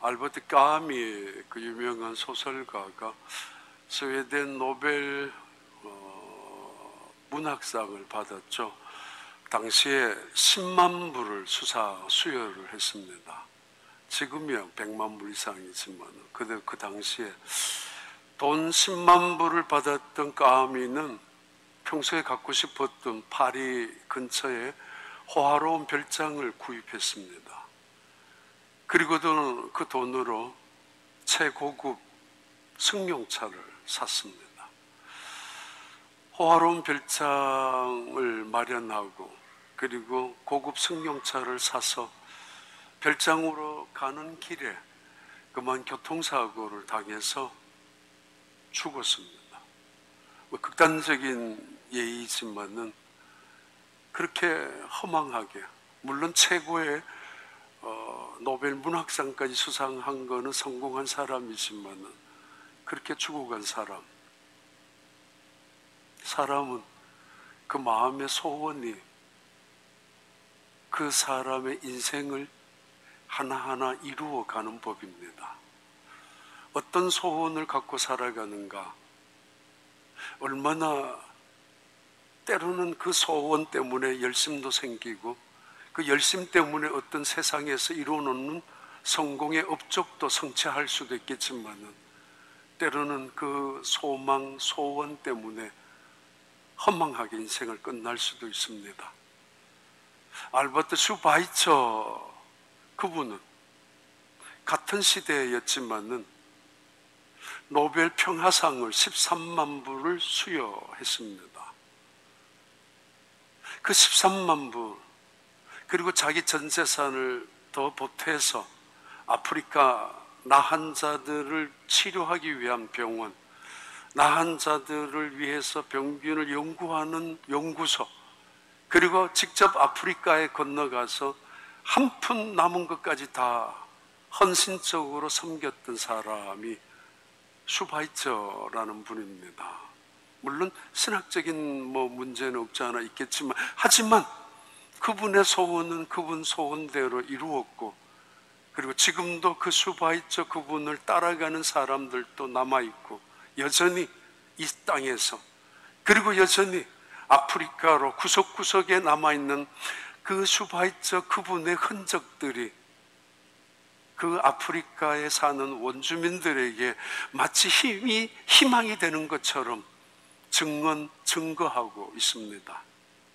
알버트 까미 그 유명한 소설가가 스웨덴 노벨 문학상을 받았죠. 당시에 10만 부를 수여를 했습니다. 지금이야 100만 부 이상이지만 그 당시에 돈 10만 부를 받았던 까미는 평소에 갖고 싶었던 파리 근처에 호화로운 별장을 구입했습니다. 그리고도 그 돈으로 최고급 승용차를 샀습니다. 호화로운 별장을 마련하고 그리고 고급 승용차를 사서 별장으로 가는 길에 그만 교통사고를 당해서 죽었습니다. 극단적인 예이지만은 그렇게 허망하게, 물론 최고의 노벨 문학상까지 수상한 거는 성공한 사람이지만은 그렇게 죽어간 사람은 그 마음의 소원이 그 사람의 인생을 하나하나 이루어가는 법입니다. 어떤 소원을 갖고 살아가는가, 얼마나 때로는 그 소원 때문에 열심도 생기고 그 열심 때문에 어떤 세상에서 이루어놓는 성공의 업적도 성취할 수도 있겠지만은 때로는 그 소망, 소원 때문에 허망하게 인생을 끝날 수도 있습니다. 알버트 슈바이처 그분은 같은 시대였지만은 노벨 평화상을 13만 부를 수여했습니다. 그 13만 부 그리고 자기 전 재산을 더 보태서 아프리카 나한 자들을 치료하기 위한 병원, 나한 자들을 위해서 병균을 연구하는 연구소, 그리고 직접 아프리카에 건너가서 한 푼 남은 것까지 다 헌신적으로 섬겼던 사람이 슈바이처라는 분입니다. 물론 신학적인 문제는 없지 않아 있겠지만, 하지만 그분의 소원은 그분 소원대로 이루었고, 그리고 지금도 그 슈바이처 그분을 따라가는 사람들도 남아있고, 여전히 이 땅에서, 그리고 여전히 아프리카로 구석구석에 남아있는 그 슈바이처 그분의 흔적들이 그 아프리카에 사는 원주민들에게 마치 희망이 되는 것처럼 증거하고 있습니다.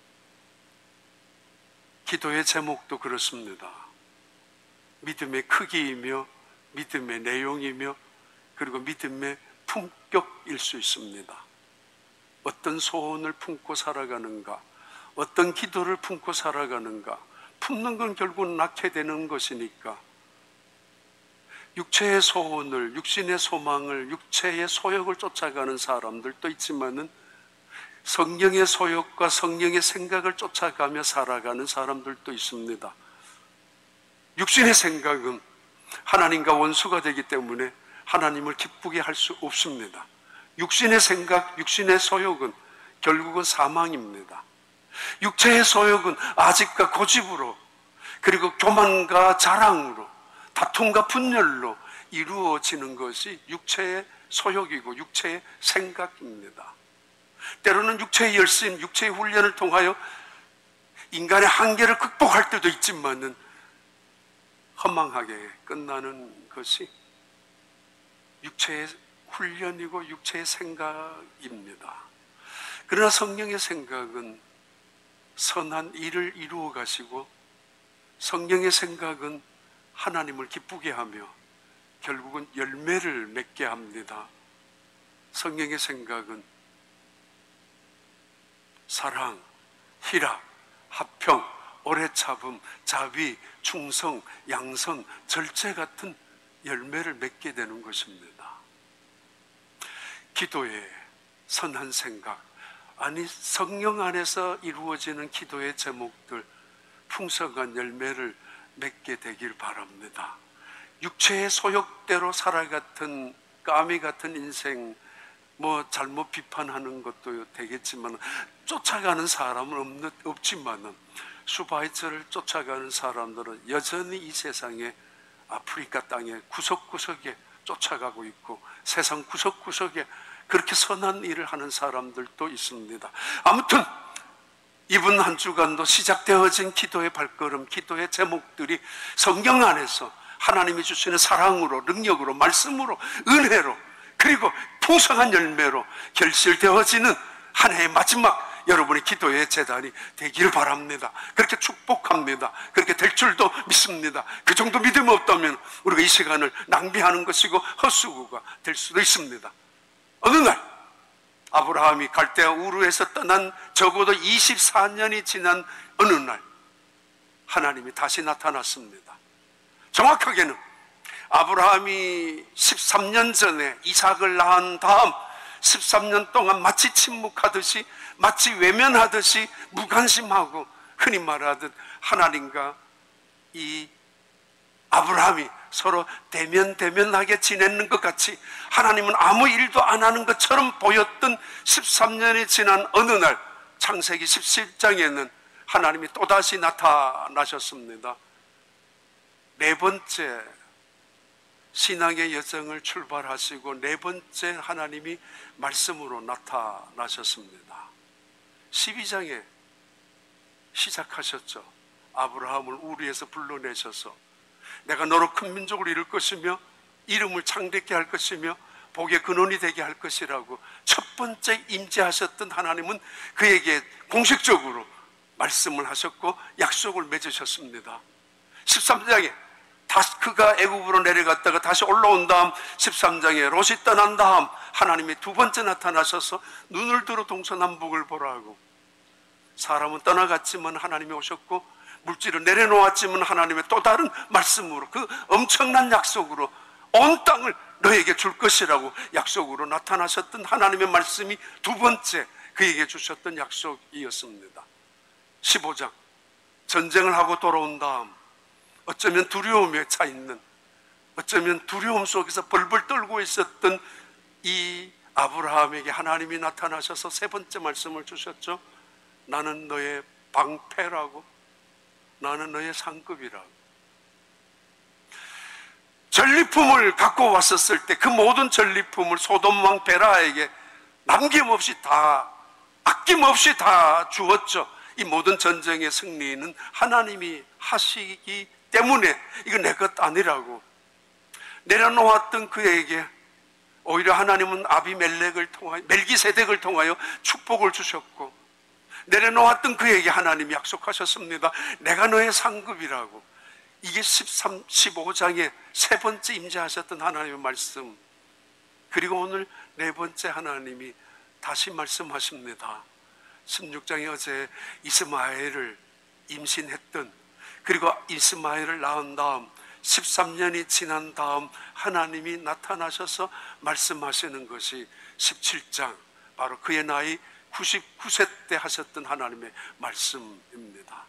기도의 제목도 그렇습니다. 믿음의 크기이며 믿음의 내용이며 그리고 믿음의 품격일 수 있습니다. 어떤 소원을 품고 살아가는가, 어떤 기도를 품고 살아가는가, 품는 건 결국 낳게 되는 것이니까 육체의 소원을, 육신의 소망을, 육체의 소욕을 쫓아가는 사람들도 있지만은 성령의 소욕과 성령의 생각을 쫓아가며 살아가는 사람들도 있습니다. 육신의 생각은 하나님과 원수가 되기 때문에 하나님을 기쁘게 할 수 없습니다. 육신의 생각, 육신의 소욕은 결국은 사망입니다. 육체의 소욕은 아집과 고집으로, 그리고 교만과 자랑으로, 다툼과 분열로 이루어지는 것이 육체의 소욕이고 육체의 생각입니다. 때로는 육체의 열심, 육체의 훈련을 통하여 인간의 한계를 극복할 때도 있지만은 허망하게 끝나는 것이 육체의 훈련이고 육체의 생각입니다. 그러나 성령의 생각은 선한 일을 이루어 가시고, 성령의 생각은 하나님을 기쁘게 하며 결국은 열매를 맺게 합니다. 성령의 생각은 사랑, 희락, 화평, 오래 참음, 자비, 충성, 양선, 절제 같은 열매를 맺게 되는 것입니다. 기도의 선한 생각, 아니 성령 안에서 이루어지는 기도의 제목들, 풍성한 열매를 맺게 되길 바랍니다. 육체의 소욕대로 살아갔던 까미 같은 인생, 잘못 비판하는 것도 되겠지만 쫓아가는 사람은 없지만은 슈바이처를 쫓아가는 사람들은 여전히 이 세상에 아프리카 땅의 구석구석에 쫓아가고 있고 세상 구석구석에 그렇게 선한 일을 하는 사람들도 있습니다. 아무튼 이번 한 주간도 시작되어진 기도의 발걸음, 기도의 제목들이 성경 안에서 하나님이 주시는 사랑으로, 능력으로, 말씀으로, 은혜로, 그리고 풍성한 열매로 결실되어지는 한 해의 마지막 여러분의 기도의 재단이 되기를 바랍니다. 그렇게 축복합니다. 그렇게 될 줄도 믿습니다. 그 정도 믿음이 없다면 우리가 이 시간을 낭비하는 것이고 헛수고가 될 수도 있습니다. 어느 날 아브라함이 갈대아 우르에서 떠난 적어도 24년이 지난 어느 날 하나님이 다시 나타났습니다. 정확하게는 아브라함이 13년 전에 이삭을 낳은 다음 13년 동안 마치 침묵하듯이, 마치 외면하듯이 무관심하고 흔히 말하듯 하나님과 이 아브라함이 서로 대면대면하게 지내는 것 같이 하나님은 아무 일도 안 하는 것처럼 보였던 13년이 지난 어느 날 창세기 17장에는 하나님이 또다시 나타나셨습니다. 네 번째 신앙의 여정을 출발하시고 네 번째 하나님이 말씀으로 나타나셨습니다. 12장에 시작하셨죠. 아브라함을 우리에서 불러내셔서 내가 너로 큰 민족을 이룰 것이며 이름을 창대케 할 것이며 복의 근원이 되게 할 것이라고 첫 번째 임재하셨던 하나님은 그에게 공식적으로 말씀을 하셨고 약속을 맺으셨습니다. 13장에 다시 그가 애굽으로 내려갔다가 다시 올라온 다음 13장에 롯이 떠난 다음 하나님이 두 번째 나타나셔서 눈을 들어 동서남북을 보라고, 사람은 떠나갔지만 하나님이 오셨고 물질을 내려놓았지만 하나님의 또 다른 말씀으로, 그 엄청난 약속으로 온 땅을 너에게 줄 것이라고 약속으로 나타나셨던 하나님의 말씀이 두 번째 그에게 주셨던 약속이었습니다. 15장 전쟁을 하고 돌아온 다음 어쩌면 두려움에 차 있는, 어쩌면 두려움 속에서 벌벌 떨고 있었던 이 아브라함에게 하나님이 나타나셔서 세 번째 말씀을 주셨죠. 나는 너의 방패라고, 나는 너의 상급이라고. 전리품을 갖고 왔었을 때 그 모든 전리품을 소돔 왕 베라에게 남김없이 다, 아낌없이 다 주었죠. 이 모든 전쟁의 승리는 하나님이 하시기 때문에 이거 내 것 아니라고 내려놓았던 그에게 오히려 하나님은 아비멜렉을 통하여, 멜기세덱을 통하여 축복을 주셨고, 내려놓았던 그에게 하나님이 약속하셨습니다. 내가 너의 상급이라고. 이게 15장에 세 번째 임재하셨던 하나님의 말씀. 그리고 오늘 네 번째 하나님이 다시 말씀하십니다. 16장에 어제 이스마엘을 임신했던, 그리고 이스마엘을 낳은 다음 13년이 지난 다음 하나님이 나타나셔서 말씀하시는 것이 17장, 바로 그의 나이 99세 때 하셨던 하나님의 말씀입니다.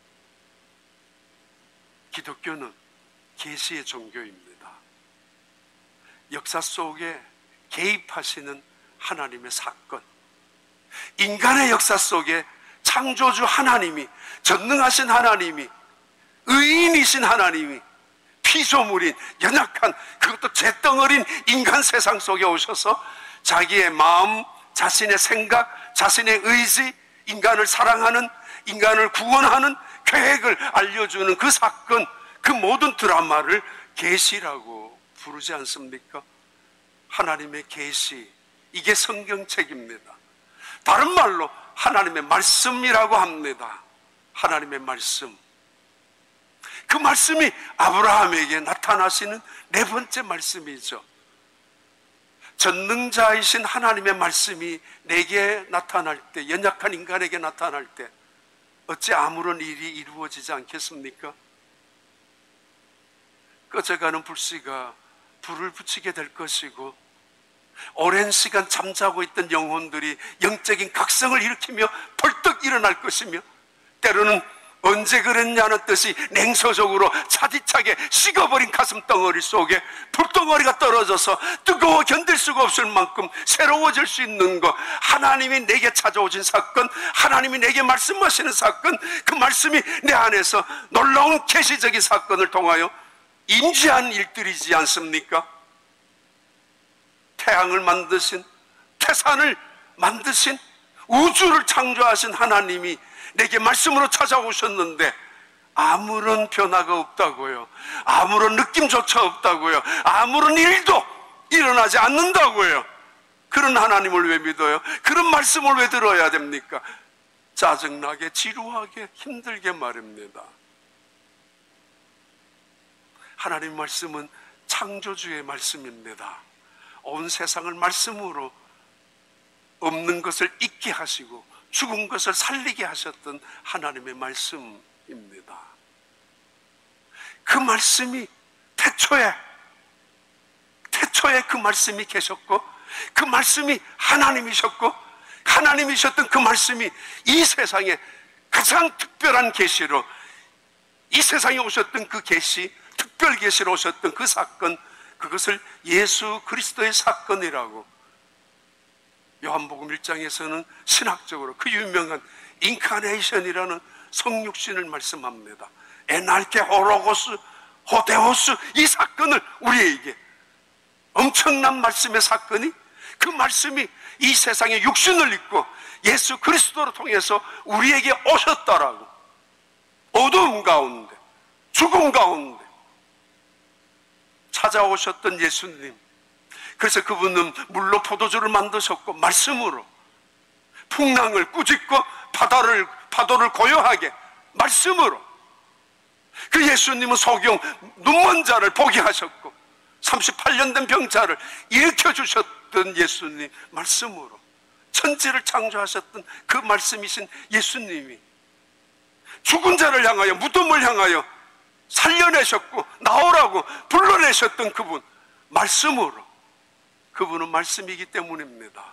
기독교는 계시의 종교입니다. 역사 속에 개입하시는 하나님의 사건, 인간의 역사 속에 창조주 하나님이, 전능하신 하나님이, 의인이신 하나님이 피조물인 연약한, 그것도 잿덩어린 인간 세상 속에 오셔서 자기의 마음, 자신의 생각, 자신의 의지, 인간을 사랑하는, 인간을 구원하는 계획을 알려주는 그 사건, 그 모든 드라마를 계시라고 부르지 않습니까? 하나님의 계시, 이게 성경책입니다. 다른 말로 하나님의 말씀이라고 합니다. 하나님의 말씀. 그 말씀이 아브라함에게 나타나시는 네 번째 말씀이죠. 전능자이신 하나님의 말씀이 내게 나타날 때, 연약한 인간에게 나타날 때 어찌 아무런 일이 이루어지지 않겠습니까? 꺼져가는 불씨가 불을 붙이게 될 것이고, 오랜 시간 잠자고 있던 영혼들이 영적인 각성을 일으키며 벌떡 일어날 것이며, 때로는 언제 그랬냐는 뜻이 냉소적으로 차디차게 식어버린 가슴덩어리 속에 불덩어리가 떨어져서 뜨거워 견딜 수가 없을 만큼 새로워질 수 있는 것, 하나님이 내게 찾아오신 사건, 하나님이 내게 말씀하시는 사건, 그 말씀이 내 안에서 놀라운 계시적인 사건을 통하여 임재한 일들이지 않습니까? 태양을 만드신, 태산을 만드신, 우주를 창조하신 하나님이 내게 말씀으로 찾아오셨는데 아무런 변화가 없다고요. 아무런 느낌조차 없다고요. 아무런 일도 일어나지 않는다고요. 그런 하나님을 왜 믿어요? 그런 말씀을 왜 들어야 됩니까? 짜증나게, 지루하게, 힘들게 말입니다. 하나님 말씀은 창조주의 말씀입니다. 온 세상을 말씀으로 없는 것을 있게 하시고 죽은 것을 살리게 하셨던 하나님의 말씀입니다. 그 말씀이 태초에 그 말씀이 계셨고 그 말씀이 하나님이셨고 하나님이셨던 그 말씀이 이 세상에 가장 특별한 계시로 이 세상에 오셨던 그 계시, 특별 계시로 오셨던 그 사건, 그것을 예수 그리스도의 사건이라고 요한복음 1장에서는 신학적으로 그 유명한 인카네이션이라는 성육신을 말씀합니다. 에날케 호로고스 호데오스, 이 사건을 우리에게, 엄청난 말씀의 사건이, 그 말씀이 이 세상에 육신을 입고 예수 그리스도를 통해서 우리에게 오셨다라고. 어두움 가운데, 죽음 가운데 찾아오셨던 예수님, 그래서 그분은 물로 포도주를 만드셨고 말씀으로 풍랑을 꾸짖고 파도를 고요하게 말씀으로, 그 예수님은 소경 눈먼 자를 보게 하셨고 38년 된 병자를 일으켜주셨던 예수님 말씀으로, 천지를 창조하셨던 그 말씀이신 예수님이 죽은 자를 향하여, 무덤을 향하여 살려내셨고 나오라고 불러내셨던 그분 말씀으로, 그분은 말씀이기 때문입니다.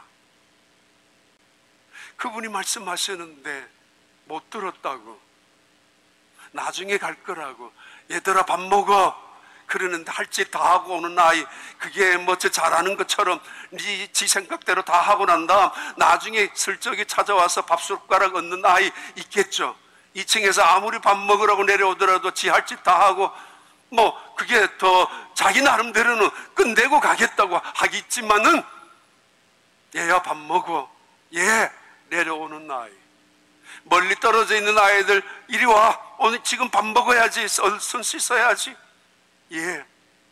그분이 말씀하시는데 못 들었다고, 나중에 갈 거라고, 얘들아 밥 먹어 그러는데 할 짓 다 하고 오는 아이, 그게 뭐 저 잘하는 것처럼 지 생각대로 다 하고 난 다음 나중에 슬쩍이 찾아와서 밥숟가락 얻는 아이 있겠죠. 2층에서 아무리 밥 먹으라고 내려오더라도 지 할 짓 다 하고 뭐 그게 더 자기 나름대로는 끝내고 가겠다고 하겠지만은, 얘야 밥 먹어, 얘 내려오는 아이, 멀리 떨어져 있는 아이들 이리 와, 오늘 지금 밥 먹어야지, 손 씻어야지. 예,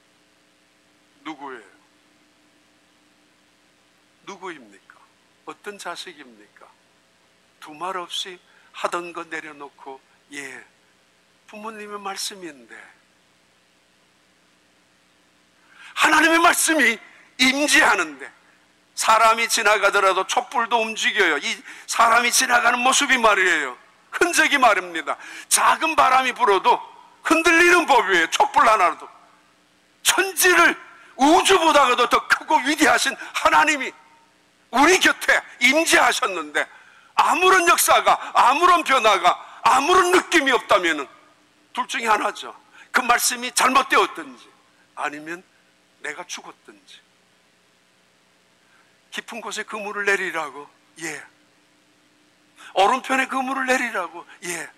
누구예요? 누구입니까? 어떤 자식입니까? 두 말 없이 하던 거 내려놓고, 예, 부모님의 말씀인데 하나님의 말씀이 임재하는데, 사람이 지나가더라도 촛불도 움직여요. 이 사람이 지나가는 모습이 말이에요, 흔적이 말입니다. 작은 바람이 불어도 흔들리는 법이에요. 촛불 하나라도. 천지를 우주보다도 더 크고 위대하신 하나님이 우리 곁에 임재하셨는데 아무런 역사가, 아무런 변화가, 아무런 느낌이 없다면 둘 중에 하나죠. 그 말씀이 잘못되었든지 아니면 내가 죽었든지. 깊은 곳에 그물을 내리라고, 예. 오른편에 그물을 내리라고, 예.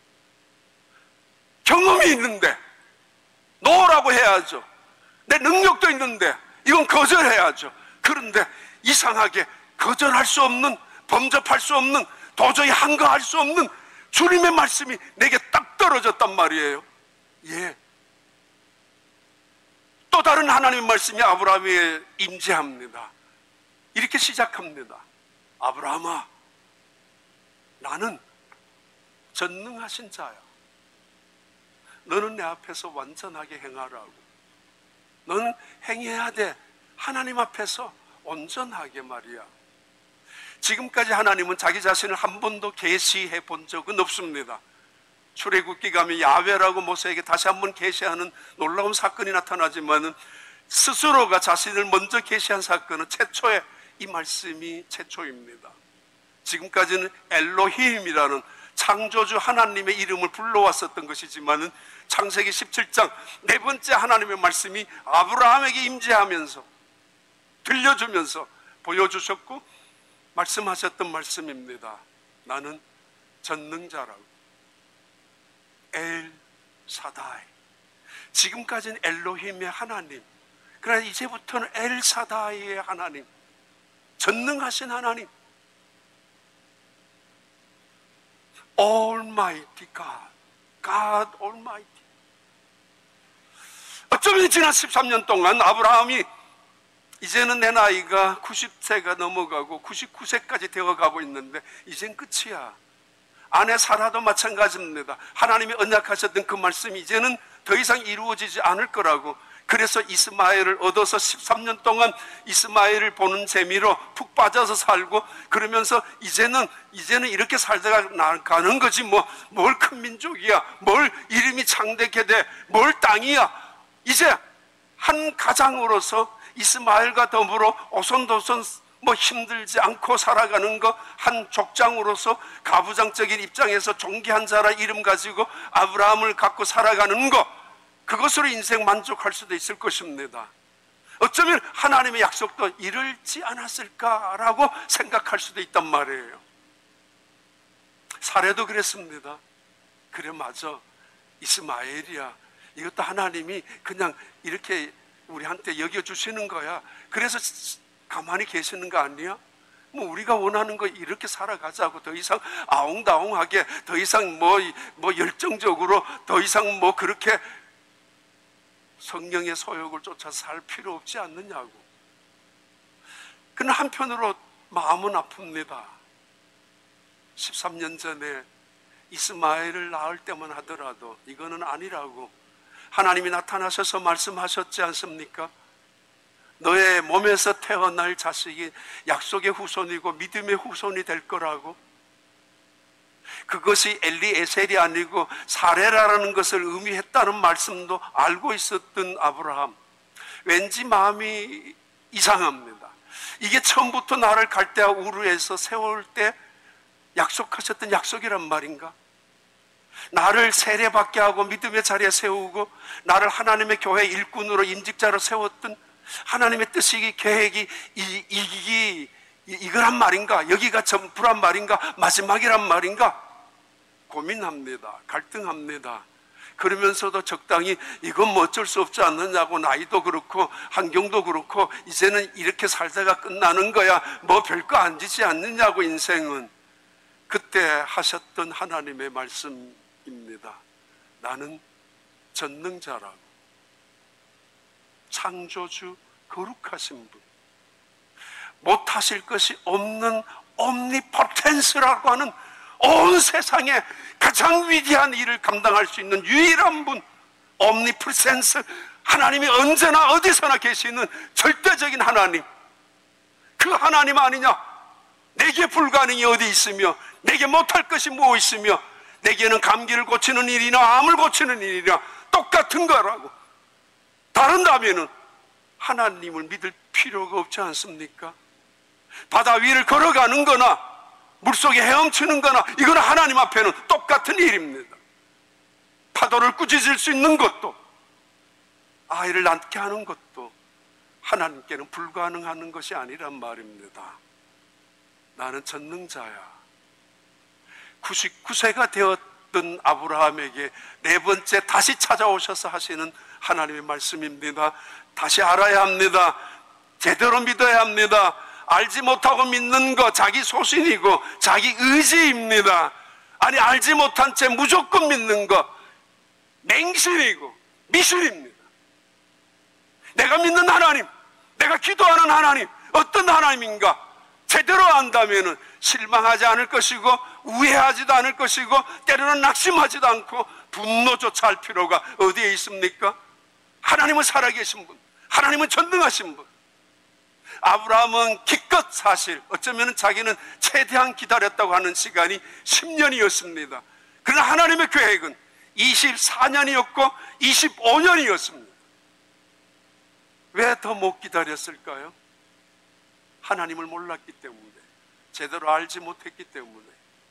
경험이 있는데 놓으라고 해야죠. 내 능력도 있는데 이건 거절해야죠. 그런데 이상하게 거절할 수 없는, 범접할 수 없는, 도저히 한거할 수 없는 주님의 말씀이 내게 딱 떨어졌단 말이에요. 예. 또 다른 하나님의 말씀이 아브라함에 임재합니다. 이렇게 시작합니다. 아브라함아, 나는 전능하신 자야. 너는 내 앞에서 완전하게 행하라고. 너는 행해야 돼. 하나님 앞에서 온전하게 말이야. 지금까지 하나님은 자기 자신을 한 번도 계시해 본 적은 없습니다. 출애굽기 가면 야훼라고 모세에게 다시 한번 계시하는 놀라운 사건이 나타나지만은 스스로가 자신을 먼저 계시한 사건은 최초의 이 말씀이 최초입니다. 지금까지는 엘로힘이라는 창조주 하나님의 이름을 불러왔었던 것이지만은 창세기 17장 네 번째 하나님의 말씀이 아브라함에게 임재하면서 들려주면서 보여주셨고 말씀하셨던 말씀입니다. 나는 전능자라고. 엘 사다이, 지금까지는 엘로힘의 하나님, 그러나 이제부터는 엘사다이의 하나님, 전능하신 하나님, Almighty God, God Almighty. 어쩌면 지난 13년 동안 아브라함이 이제는 내 나이가 90세가 넘어가고 99세까지 되어가고 있는데 이젠 끝이야. 아내 사라도 마찬가지입니다. 하나님이 언약하셨던 그 말씀이 이제는 더 이상 이루어지지 않을 거라고. 그래서 이스마엘을 얻어서 13년 동안 이스마엘을 보는 재미로 푹 빠져서 살고, 그러면서 이제는 이렇게 살다가 가는 거지 뭘 큰 민족이야, 뭘 이름이 창대케 돼, 뭘 땅이야. 이제 한 가장으로서 이스마엘과 더불어 오손도손 힘들지 않고 살아가는 거, 한 족장으로서 가부장적인 입장에서 존귀한 자라 이름 가지고 아브라함을 갖고 살아가는 거, 그것으로 인생 만족할 수도 있을 것입니다. 어쩌면 하나님의 약속도 이르지 않았을까라고 생각할 수도 있단 말이에요. 사례도 그랬습니다. 그래, 맞아, 이스마엘이야. 이것도 하나님이 그냥 이렇게 우리한테 여겨주시는 거야. 그래서 가만히 계시는 거 아니야? 우리가 원하는 거 이렇게 살아가자고, 더 이상 아웅다웅하게, 더 이상 열정적으로, 더 이상 그렇게 성령의 소욕을 쫓아서 살 필요 없지 않느냐고. 그러나 한편으로 마음은 아픕니다. 13년 전에 이스마엘을 낳을 때만 하더라도 이거는 아니라고 하나님이 나타나셔서 말씀하셨지 않습니까? 너의 몸에서 태어날 자식이 약속의 후손이고 믿음의 후손이 될 거라고. 그것이 엘리에셀이 아니고 사레라라는 것을 의미했다는 말씀도 알고 있었던 아브라함, 왠지 마음이 이상합니다. 이게 처음부터 나를 갈대아 우르에서 세울 때 약속하셨던 약속이란 말인가? 나를 세례받게 하고 믿음의 자리에 세우고 나를 하나님의 교회 일꾼으로 임직자로 세웠던 하나님의 뜻이, 계획이 이거란 말인가? 여기가 전부란 말인가? 마지막이란 말인가? 고민합니다. 갈등합니다. 그러면서도 적당히 이건 어쩔 수 없지 않느냐고, 나이도 그렇고 환경도 그렇고 이제는 이렇게 살다가 끝나는 거야, 별거 아니지 않느냐고. 인생은 그때 하셨던 하나님의 말씀입니다. 나는 전능자라고, 창조주, 거룩하신 분, 못하실 것이 없는 옴니포텐스라고 하는 온 세상에 가장 위대한 일을 감당할 수 있는 유일한 분, 옴니프센스, 하나님이 언제나 어디서나 계시는 절대적인 하나님, 그 하나님 아니냐? 내게 불가능이 어디 있으며 내게 못할 것이 뭐 있으며, 내게는 감기를 고치는 일이나 암을 고치는 일이나 똑같은 거라고. 다른다면은 하나님을 믿을 필요가 없지 않습니까? 바다 위를 걸어가는 거나 물속에 헤엄치는 거나 이거는 하나님 앞에는 똑같은 일입니다. 파도를 꾸짖을 수 있는 것도, 아이를 낳게 하는 것도 하나님께는 불가능한 것이 아니란 말입니다. 나는 전능자야. 99세가 되었던 아브라함에게 네 번째 다시 찾아오셔서 하시는 하나님의 말씀입니다. 다시 알아야 합니다. 제대로 믿어야 합니다. 알지 못하고 믿는 거 자기 소신이고 자기 의지입니다. 아니, 알지 못한 채 무조건 믿는 거 맹신이고 미신입니다. 내가 믿는 하나님, 내가 기도하는 하나님, 어떤 하나님인가 제대로 안다면 실망하지 않을 것이고 우회하지도 않을 것이고 때로는 낙심하지도 않고 분노조차 할 필요가 어디에 있습니까? 하나님은 살아계신 분, 하나님은 전능하신 분. 아브라함은 기껏 사실 어쩌면 자기는 최대한 기다렸다고 하는 시간이 10년이었습니다. 그러나 하나님의 계획은 24년이었고 25년이었습니다. 왜 더 못 기다렸을까요? 하나님을 몰랐기 때문에, 제대로 알지 못했기 때문에.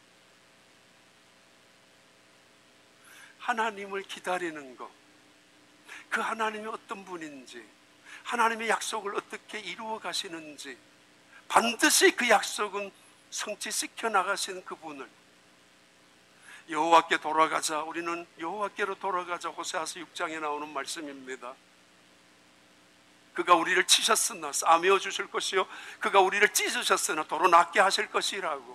하나님을 기다리는 것, 그 하나님이 어떤 분인지, 하나님의 약속을 어떻게 이루어 가시는지, 반드시 그 약속은 성취시켜 나가시는 그분을 여호와께 돌아가자. 우리는 여호와께로 돌아가자. 호세아서 6장에 나오는 말씀입니다. 그가 우리를 치셨으나 싸매어 주실 것이요 그가 우리를 찢으셨으나 도로 낫게 하실 것이라고.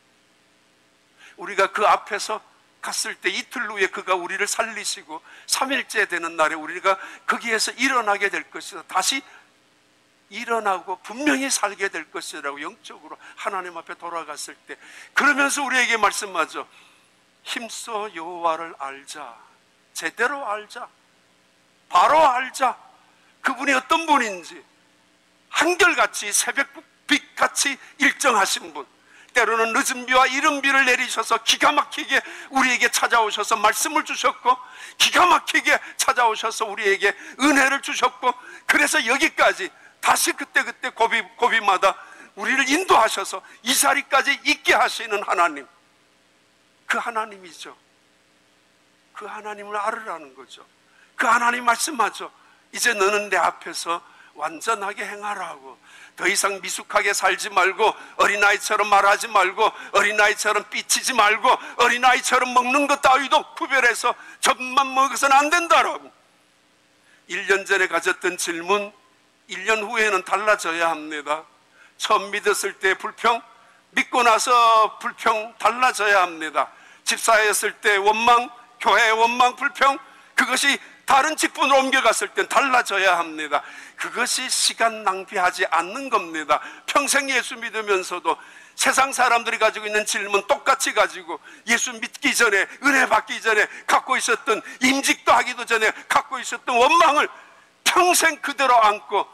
우리가 그 앞에서 갔을 때 이틀 후에 그가 우리를 살리시고 3일째 되는 날에 우리가 거기에서 일어나게 될 것이다. 다시 일어나고 분명히 살게 될 것이라고 영적으로 하나님 앞에 돌아갔을 때, 그러면서 우리에게 말씀하죠. 힘써 여호와를 알자. 제대로 알자. 바로 알자. 그분이 어떤 분인지 한결같이 새벽빛같이 일정하신 분, 때로는 늦은 비와 이른 비를 내리셔서 기가 막히게 우리에게 찾아오셔서 말씀을 주셨고, 기가 막히게 찾아오셔서 우리에게 은혜를 주셨고, 그래서 여기까지 다시 그때그때 고비마다 우리를 인도하셔서 이 자리까지 있게 하시는 하나님, 그 하나님이죠. 그 하나님을 알으라는 거죠. 그 하나님 말씀하죠. 이제 너는 내 앞에서 완전하게 행하라고. 더 이상 미숙하게 살지 말고, 어린아이처럼 말하지 말고, 어린아이처럼 삐치지 말고, 어린아이처럼 먹는 것 따위도 구별해서 젖만 먹어서는 안 된다라고. 1년 전에 가졌던 질문 1년 후에는 달라져야 합니다. 처음 믿었을 때 불평, 믿고 나서 불평 달라져야 합니다. 집사였을 때 원망, 교회 원망, 불평, 그것이 다른 직분으로 옮겨갔을 땐 달라져야 합니다. 그것이 시간 낭비하지 않는 겁니다. 평생 예수 믿으면서도 세상 사람들이 가지고 있는 질문 똑같이 가지고, 예수 믿기 전에, 은혜 받기 전에 갖고 있었던, 임직도 하기도 전에 갖고 있었던 원망을 평생 그대로 안고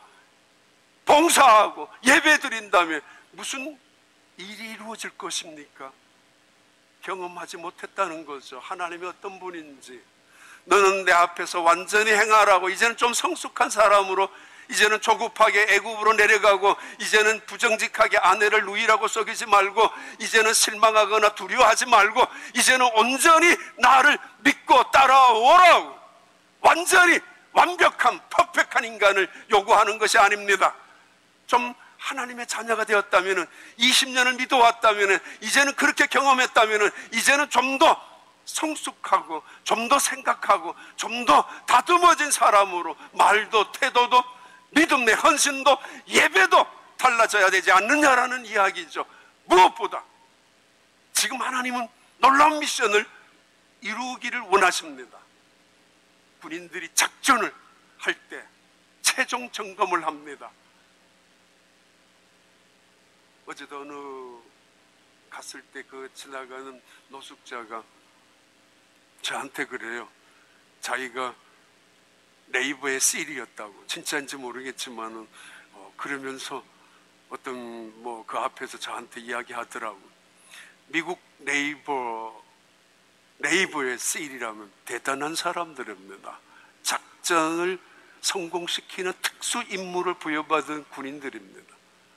봉사하고 예배 드린다면 무슨 일이 이루어질 것입니까? 경험하지 못했다는 거죠. 하나님이 어떤 분인지. 너는 내 앞에서 완전히 행하라고. 이제는 좀 성숙한 사람으로, 이제는 조급하게 애굽으로 내려가고, 이제는 부정직하게 아내를 누이라고 속이지 말고, 이제는 실망하거나 두려워하지 말고, 이제는 온전히 나를 믿고 따라오라고. 완전히 완벽한 퍼펙트한 인간을 요구하는 것이 아닙니다. 좀 하나님의 자녀가 되었다면, 20년을 믿어왔다면, 이제는 그렇게 경험했다면, 이제는 좀 더 성숙하고 좀 더 생각하고 좀 더 다듬어진 사람으로 말도 태도도 믿음의 헌신도 예배도 달라져야 되지 않느냐라는 이야기죠. 무엇보다 지금 하나님은 놀라운 미션을 이루기를 원하십니다. 군인들이 작전을 할 때 최종 점검을 합니다. 어제도 어느 갔을 때 그 지나가는 노숙자가 저한테 그래요. 자기가 네이버의 씰이었다고. 진짜인지 모르겠지만은 그러면서 어떤 그 앞에서 저한테 이야기하더라고. 미국 네이버의 씰이라면 대단한 사람들입니다. 작전을 성공시키는 특수 임무를 부여받은 군인들입니다.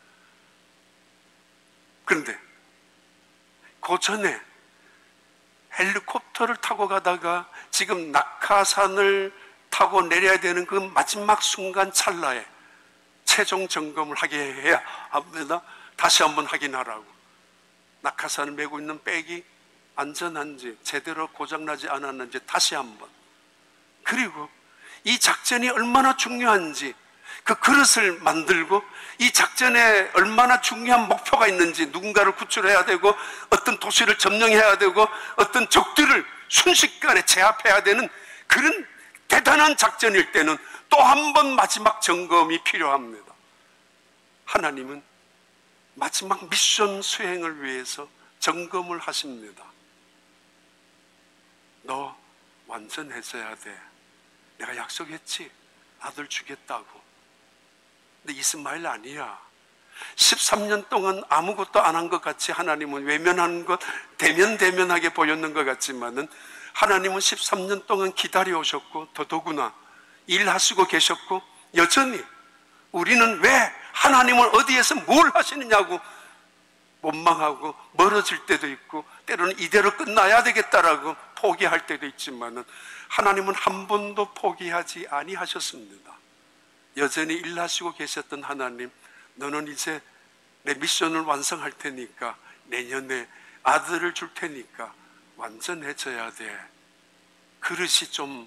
그런데 그 전에 헬리콥터를 타고 가다가 지금 낙하산을 타고 내려야 되는 그 마지막 순간 찰나에 최종 점검을 하게 해야 합니다. 다시 한번 확인하라고. 낙하산을 메고 있는 백이 안전한지, 제대로 고장나지 않았는지 다시 한번. 그리고 이 작전이 얼마나 중요한지, 그 그릇을 만들고 이 작전에 얼마나 중요한 목표가 있는지, 누군가를 구출해야 되고 어떤 도시를 점령해야 되고 어떤 적들을 순식간에 제압해야 되는 그런 대단한 작전일 때는 또 한 번 마지막 점검이 필요합니다. 하나님은 마지막 미션 수행을 위해서 점검을 하십니다. 너 완전해져야 돼. 내가 약속했지, 아들 주겠다고. 근데 이스마엘 아니야. 13년 동안 아무것도 안 한 것 같이 하나님은 외면하는 것, 대면하게 보였는 것 같지만은 하나님은 13년 동안 기다려 오셨고, 더더구나 일하시고 계셨고, 여전히 우리는 왜 하나님은 어디에서 뭘 하시느냐고 원망하고 멀어질 때도 있고, 때로는 이대로 끝나야 되겠다라고 포기할 때도 있지만은 하나님은 한 번도 포기하지 아니하셨습니다. 여전히 일하시고 계셨던 하나님, 너는 이제 내 미션을 완성할 테니까, 내년에 아들을 줄 테니까 완전해져야 돼. 그릇이 좀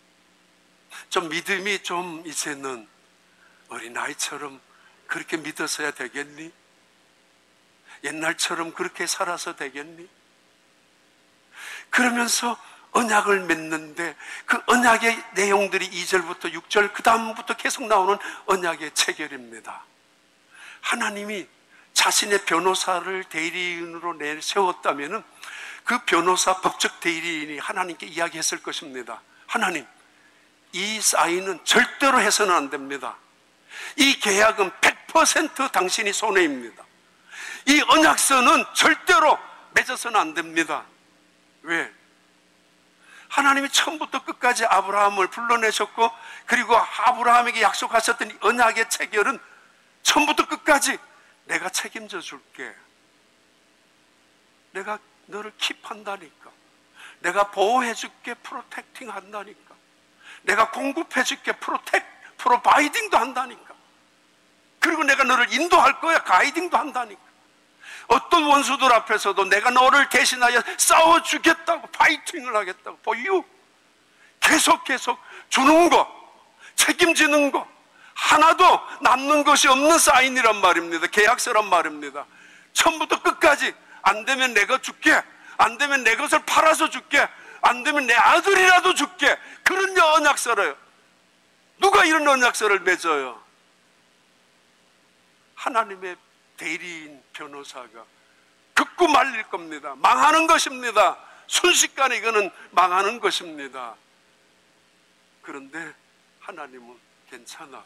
믿음이 좀 이제는 어린아이처럼 그렇게 믿어서야 되겠니? 옛날처럼 그렇게 살아서 되겠니? 그러면서 언약을 맺는데 그 언약의 내용들이 2절부터 6절 그 다음부터 계속 나오는 언약의 체결입니다. 하나님이 자신의 변호사를 대리인으로 내세웠다면 그 변호사, 법적 대리인이 하나님께 이야기했을 것입니다. 하나님, 이 사인은 절대로 해서는 안 됩니다. 이 계약은 100% 당신이 손해입니다. 이 언약서는 절대로 맺어서는 안 됩니다. 왜? 하나님이 처음부터 끝까지 아브라함을 불러내셨고, 그리고 아브라함에게 약속하셨던 이 언약의 체결은 처음부터 끝까지 내가 책임져 줄게. 내가 너를 킵한다니까. 내가 보호해 줄게. 프로텍팅 한다니까. 내가 공급해 줄게. 프로바이딩도 한다니까. 그리고 내가 너를 인도할 거야. 가이딩도 한다니까. 어떤 원수들 앞에서도 내가 너를 대신하여 싸워주겠다고, 파이팅을 하겠다고, for you. 계속 주는 거, 책임지는 거, 하나도 남는 것이 없는 사인이란 말입니다. 계약서란 말입니다. 처음부터 끝까지 안 되면 내가 줄게, 안 되면 내 것을 팔아서 줄게, 안 되면 내 아들이라도 줄게. 그런 언약서래요. 누가 이런 언약서를 맺어요? 하나님의 대리인 변호사가 극구 말릴 겁니다. 망하는 것입니다. 순식간에 이거는 망하는 것입니다. 그런데 하나님은 괜찮아.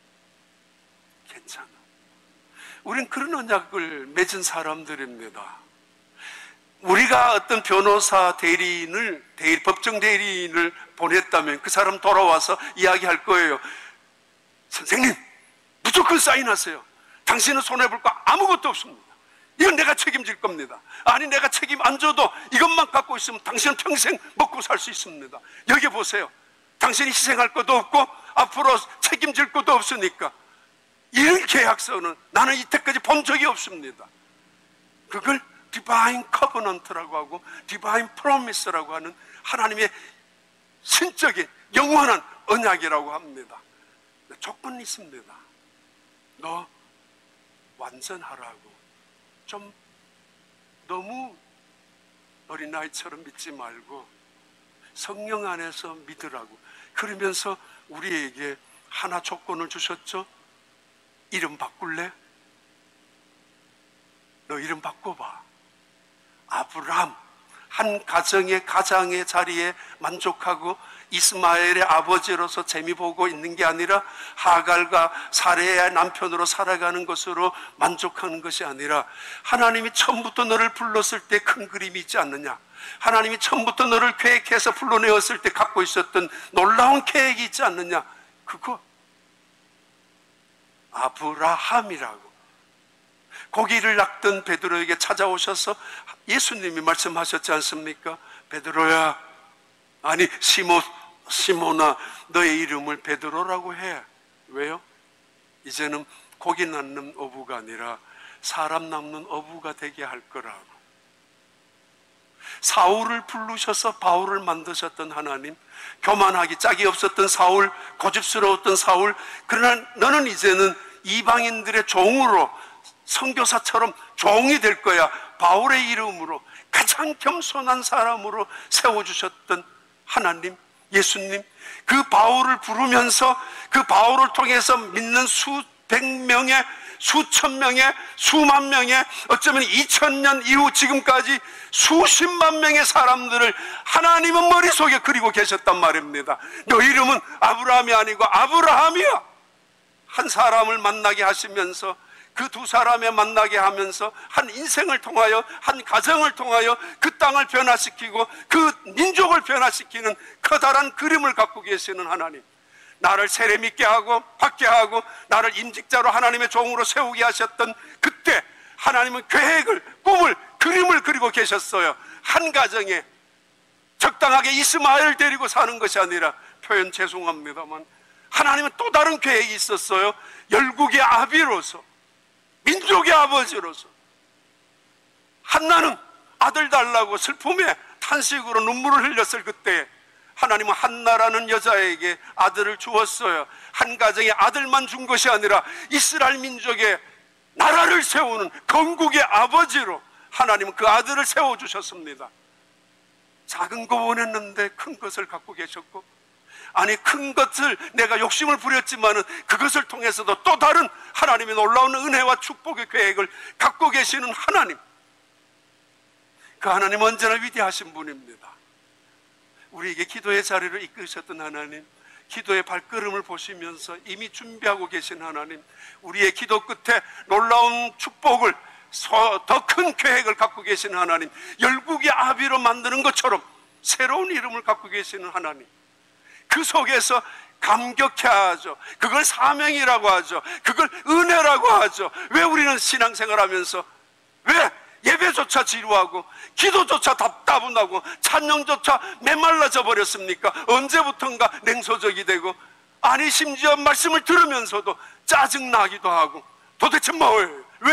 우린 그런 언약을 맺은 사람들입니다. 우리가 어떤 변호사 대리인을, 법정 대리인을 보냈다면 그 사람 돌아와서 이야기할 거예요. 선생님, 무조건 사인하세요. 당신은 손해볼 거 아무것도 없습니다. 이건 내가 책임질 겁니다. 아니, 내가 책임 안 져도 이것만 갖고 있으면 당신은 평생 먹고 살 수 있습니다. 여기 보세요. 당신이 희생할 것도 없고 앞으로 책임질 것도 없으니까. 이런 계약서는 나는 이때까지 본 적이 없습니다. 그걸 디바인 커버넌트라고 하고 디바인 프로미스라고 하는 하나님의 신적인 영원한 언약이라고 합니다. 조건이 있습니다. 너 완전하라고. 좀 너무 어린아이처럼 믿지 말고 성령 안에서 믿으라고. 그러면서 우리에게 하나 조건을 주셨죠. 이름 바꿀래? 너 이름 바꿔봐. 아브라함. 한 가장의 자리에 만족하고 이스마엘의 아버지로서 재미 보고 있는 게 아니라 하갈과 사레의 남편으로 살아가는 것으로 만족하는 것이 아니라 하나님이 처음부터 너를 불렀을 때 큰 그림이 있지 않느냐. 하나님이 처음부터 너를 계획해서 불러내었을 때 갖고 있었던 놀라운 계획이 있지 않느냐. 그거 아브라함이라고. 고기를 낚던 베드로에게 찾아오셔서 예수님이 말씀하셨지 않습니까? 베드로야, 아니 시몬아, 너의 이름을 베드로라고 해. 왜요? 이제는 고기 낳는 어부가 아니라 사람 낳는 어부가 되게 할 거라고. 사울을 부르셔서 바울을 만드셨던 하나님, 교만하기 짝이 없었던 사울, 고집스러웠던 사울, 그러나 너는 이제는 이방인들의 종으로, 선교사처럼 종이 될 거야. 바울의 이름으로 가장 겸손한 사람으로 세워주셨던 하나님, 예수님, 그 바울을 부르면서 그 바울을 통해서 믿는 수백 명의, 수천 명의, 수만 명의, 어쩌면 2000년 이후 지금까지 수십만 명의 사람들을 하나님은 머릿속에 그리고 계셨단 말입니다. 너 이름은 아브라함이 아니고 아브라함이야. 한 사람을 만나게 하시면서, 그 두 사람을 만나게 하면서 한 인생을 통하여, 한 가정을 통하여 그 땅을 변화시키고 그 민족을 변화시키는 커다란 그림을 갖고 계시는 하나님, 나를 세례 믿게 하고 받게 하고 나를 임직자로 하나님의 종으로 세우게 하셨던 그때 하나님은 계획을, 꿈을, 그림을 그리고 계셨어요. 한 가정에 적당하게 이스마엘을 데리고 사는 것이 아니라, 표현 죄송합니다만 하나님은 또 다른 계획이 있었어요. 열국의 아비로서, 민족의 아버지로서. 한나는 아들 달라고 슬픔에 탄식으로 눈물을 흘렸을 그때 하나님은 한나라는 여자에게 아들을 주었어요. 한 가정에 아들만 준 것이 아니라 이스라엘 민족의 나라를 세우는 건국의 아버지로 하나님은 그 아들을 세워주셨습니다. 작은 거 원했는데 큰 것을 갖고 계셨고, 아니 큰 것을 내가 욕심을 부렸지만은 그것을 통해서도 또 다른 하나님의 놀라운 은혜와 축복의 계획을 갖고 계시는 하나님, 그 하나님 언제나 위대하신 분입니다. 우리에게 기도의 자리를 이끄셨던 하나님, 기도의 발걸음을 보시면서 이미 준비하고 계신 하나님, 우리의 기도 끝에 놀라운 축복을, 더 큰 계획을 갖고 계시는 하나님, 열국의 아비로 만드는 것처럼 새로운 이름을 갖고 계시는 하나님, 그 속에서 감격해야죠. 그걸 사명이라고 하죠. 그걸 은혜라고 하죠. 왜 우리는 신앙생활하면서 왜 예배조차 지루하고 기도조차 답답하고 찬양조차 메말라져 버렸습니까? 언제부턴가 냉소적이 되고, 아니 심지어 말씀을 들으면서도 짜증나기도 하고, 도대체 뭘, 왜?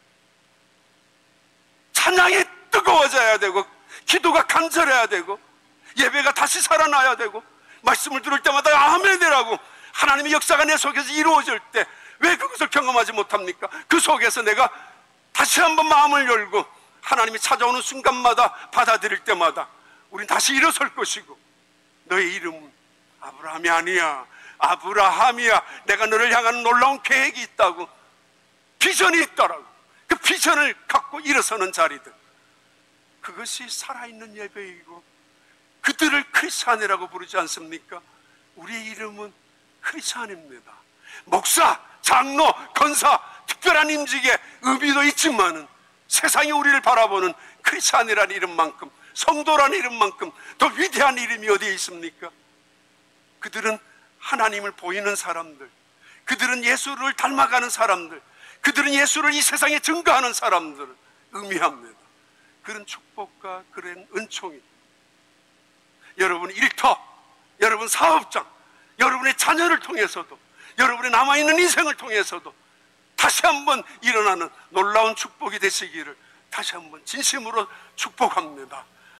찬양이 뜨거워져야 되고, 기도가 간절해야 되고, 예배가 다시 살아나야 되고, 말씀을 들을 때마다 아멘이라고 하나님의 역사가 내 속에서 이루어질 때 왜 그것을 경험하지 못합니까? 그 속에서 내가 다시 한번 마음을 열고 하나님이 찾아오는 순간마다 받아들일 때마다 우린 다시 일어설 것이고, 너의 이름은 아브라함이 아니야, 아브라함이야. 내가 너를 향하는 놀라운 계획이 있다고, 비전이 있더라고. 그 비전을 갖고 일어서는 자리들, 그것이 살아있는 예배이고, 그들을 크리스찬이라고 부르지 않습니까? 우리의 이름은 크리스찬입니다. 목사, 장로, 권사, 특별한 임직의 의미도 있지만은 세상이 우리를 바라보는 크리스찬이라는 이름만큼, 성도라는 이름만큼 더 위대한 이름이 어디에 있습니까? 그들은 하나님을 보이는 사람들, 그들은 예수를 닮아가는 사람들, 그들은 예수를 이 세상에 증거하는 사람들을 의미합니다. 그런 축복과 그런 은총이 여러분 일터, 여러분 사업장, 여러분의 자녀를 통해서도, 여러분의 남아있는 인생을 통해서도 다시 한번 일어나는 놀라운 축복이 되시기를 다시 한번 진심으로 축복합니다.